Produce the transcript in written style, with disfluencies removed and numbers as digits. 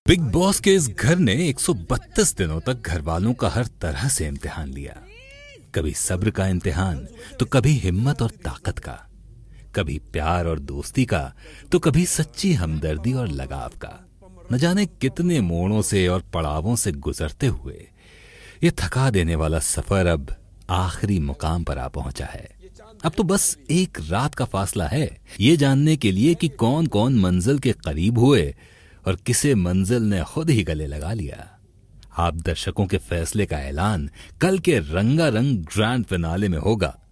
Big boss के इस घर ने 132 दिनों तक घर वालों का हर तरह से इम्तिहान लिया। कभी सब्र का इम्तिहान तो कभी हिम्मत और ताकत का, कभी प्यार और दोस्ती का तो कभी सच्ची हमदर्दी और लगाव का। न जाने कितने मोड़ों से और पड़ावों से गुजरते हुए ये थका देने वाला सफर अब आखिरी मुकाम पर आ पहुंचा है। अब तो बस एक रात का फासला है ये जानने के लिए कि कौन कौन मंजिल के करीब हुए और किसे मंजिल ने खुद ही गले लगा लिया। आप दर्शकों के फैसले का ऐलान कल के रंगारंग ग्रैंड फिनाले में होगा।